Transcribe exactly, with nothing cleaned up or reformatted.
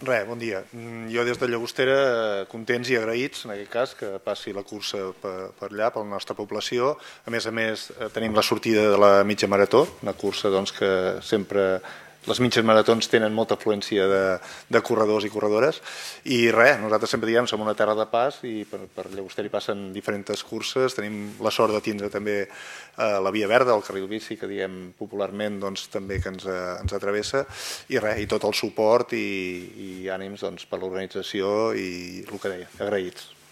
Res, bon dia. Jo des de Llagostera contents i agraïts, en aquest cas, que passi la cursa per, per allà, per la nostra població. A més a més, tenim la sortida de la mitja marató, una cursa doncs, que sempre... Les mitges maratons tenen molta afluència de, de corredors i corredores i res, nosaltres sempre diem som una terra de pas i per, per Llagostera hi passen diferents curses, tenim la sort de tindre també eh, la Via Verda, el carril bici que diem popularment doncs, també que ens, eh, ens atravessa i res, i tot el suport i, i ànims doncs, per l'organització i el que deia, agraïts.